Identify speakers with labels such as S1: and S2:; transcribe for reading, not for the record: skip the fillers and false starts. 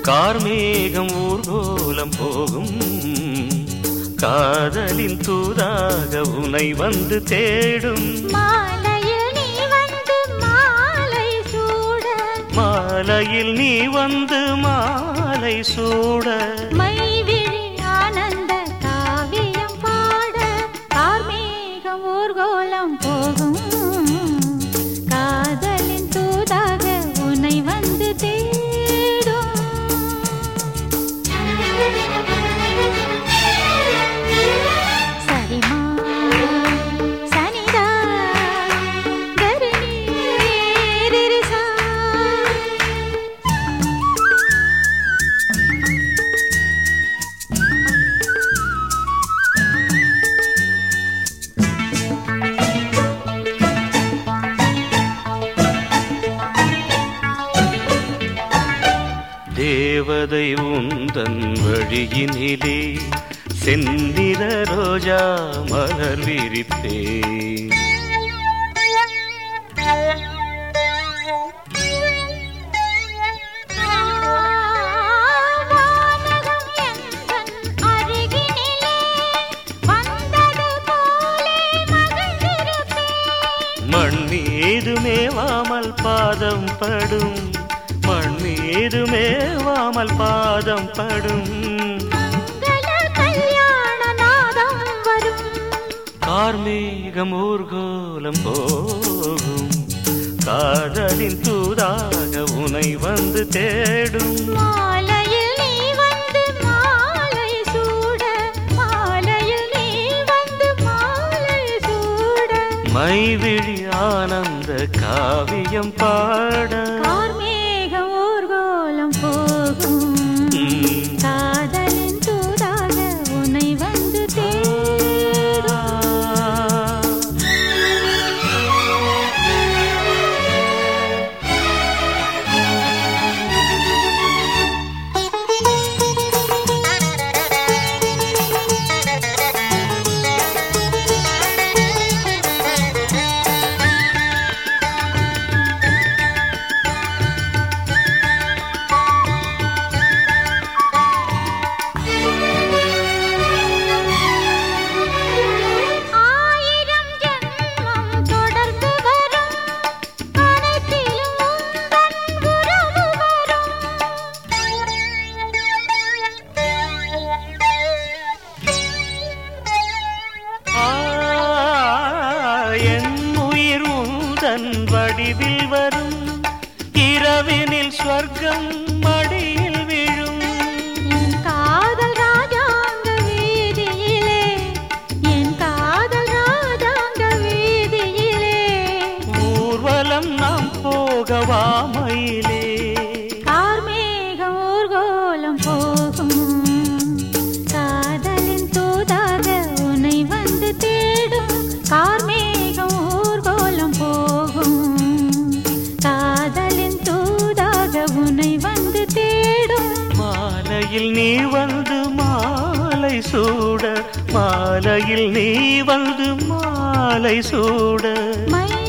S1: கார்மேகம் ஊர்கோலம் போகும் காதலின் தூதாக உனை வந்து தேடும்
S2: மாலையில் நீ வந்து மாலை சூட
S1: மாலையில் நீ வந்து மாலை சூட
S2: மைவிழி ஆனந்த காவியம் பாட கார்மேகம் ஊர்கோலம் போகும் காதலின் தூதாக உன்னை வந்து தேடும் சரிமா சனிதா கருணி ரிரிசா
S1: தேவதை உந்தன் வழியினிலே செந்திர ரோஜா மலர் விரிப்பேன்
S2: வானகம் எந்தன் அருகினிலே வந்தது போலே மகிழ்ந்திருப்பேன்
S1: மண் மீது மேவாமல் பாதம் படும் மண் மீது மேவாமல் பாதம் படும்
S2: மங்கள கல்யாண நாதம் வரும்
S1: கார்மேகம் ஊர்கோலம் போகும் காதலின் தூதாக உனை வந்து தேடும்
S2: மாலையில் நீ வந்து மாலை சூட மாலையில் நீ வந்து மாலை சூட
S1: மைவிழி ஆனந்த காவியம் பாட
S2: கார்மேகம் ஊர்கோலம் போகும் காதலின் தூதாக உன்னை வந்து ஆயிரம் ஜென்மம் தொடர்ந்து வரும் அனைத்திலும் உந்தன் உறவு
S1: என் உயிர் உந்தன் வடிவில் வரும் இரவினில் ஸ்வர்க்கம் மடியில் விழும்
S2: என் காதல் ராஜாங்க வீதியிலே என் காதல் ராஜாங்க வீதியிலே
S1: ஊர்வலம் நாம் போகவா மயிலே
S2: கார்மேகம் ஊர்கோலம் போகும் காதலின் தூதாக உன்னை வந்து தேடும் கார்மேகம் ஊர்கோலம் போகும் காதலின் தூதாக உன்னை வந்து தேடும்
S1: மாலையில் நீ வந்து மாலை சூட மாலையில் நீ வந்து மாலை சூட
S2: மை